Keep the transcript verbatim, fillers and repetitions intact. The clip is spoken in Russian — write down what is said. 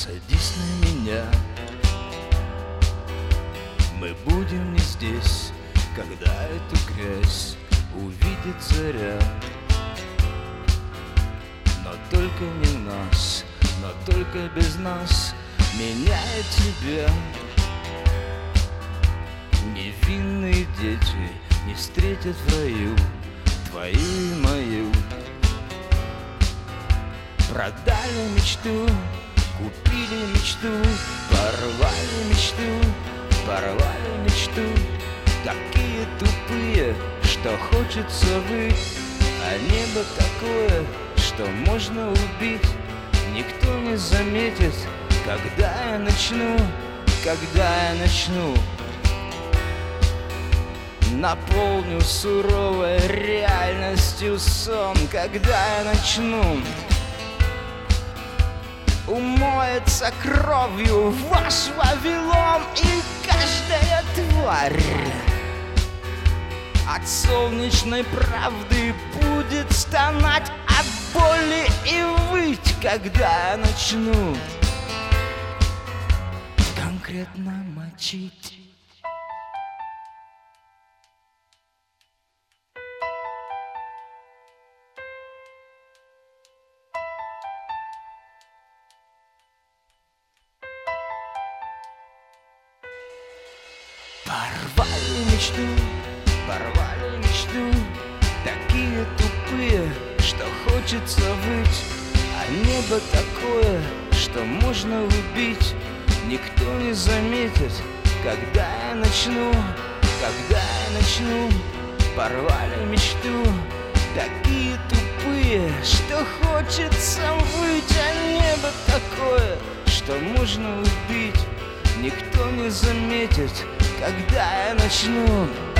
Садись на меня. Мы будем не здесь, когда эту грязь увидит заря. Но только не нас, но только без нас, меня и тебя. Невинные дети не встретят в раю твою и мою. Продали мечту, купили мечту, порвали мечту, порвали мечту. Такие тупые, что хочется выть, а небо такое, что можно убить. Никто не заметит, когда я начну, когда я начну. Наполню суровой реальностью сон, когда я начну. Умоется кровью ваш Вавилон, и каждая тварь от солнечной правды будет стонать от боли и выть, когда я начну конкретно мочить. Порвали мечту, порвали мечту. Такие тупые, что хочется выть, а небо такое, что можно убить. Никто не заметит, когда я начну, когда я начну. Порвали мечту. Такие тупые, что хочется выть, а небо такое, что можно убить. Никто не заметит, когда я начну.